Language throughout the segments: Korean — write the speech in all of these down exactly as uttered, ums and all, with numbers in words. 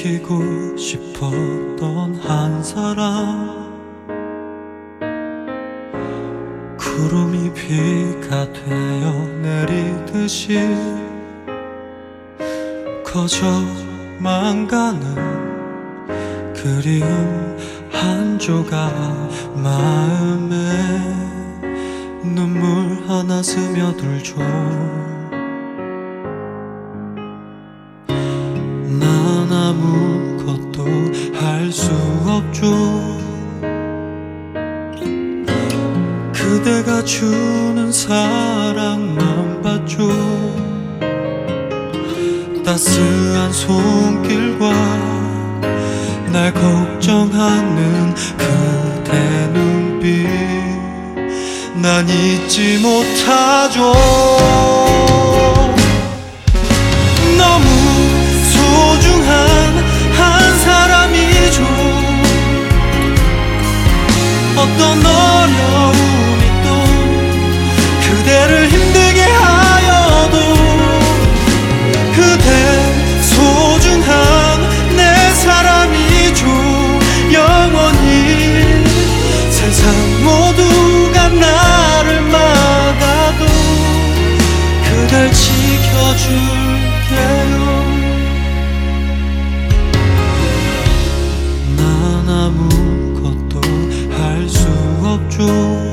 지키고 싶었던 한 사람, 구름이 비가 되어 내리듯이 커져만 가는 그리움 한 조각, 마음에 눈물 하나 스며들죠. 난 아무것도 할 수 없죠. 그대가 주는 사랑만 받죠. 따스한 손길과 날 걱정하는 그대 눈빛, 난 잊지 못하죠. 너무 소중한 한 사람이죠. 어떤 어려움이 또 그대를 힘들게 하여도 그대 소중한 내 사람이죠. 영원히 세상 모두가 나를 막아도 그댈 지켜줄게요. 난 아무것도 할 수 없죠.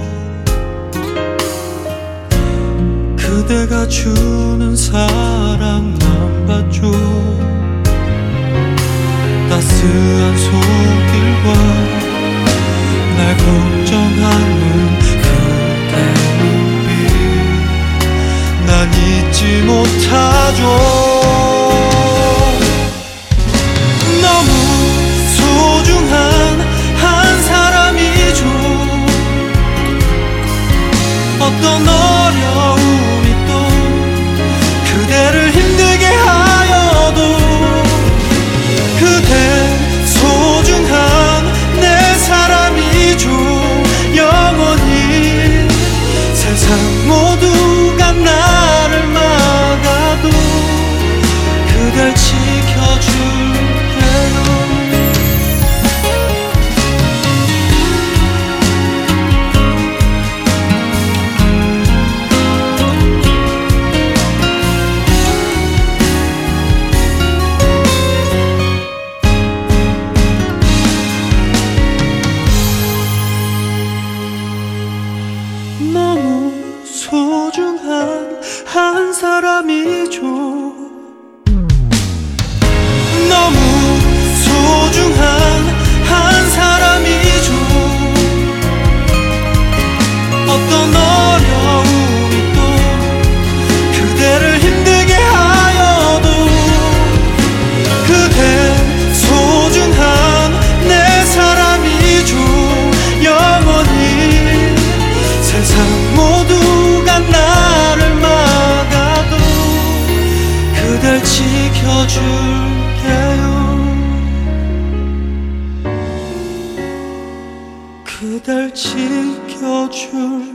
그대가 주는 사랑만 받죠. 따스한 손길과 날 걱정하는 그대 눈빛, 난 잊지 못하죠. 너무 소중한 한 사람이죠. 어떤 어려움이 또 그대를 힘들게 하여도 그대 소중한 내 사람이죠. 영원히 세상 모두가 나를 막아도 그댈 지켜줄게요. 너무 소중한 한 사람이죠. 너무 소중한 한 사람이죠. 어떤 어려움이 또 그대를 힘들게 하여도 그대 소중한 내 사람이죠. 영원히 세상 모두가 나를 막아도 그댈 지켜줄게요. 그댈 지켜줄게요.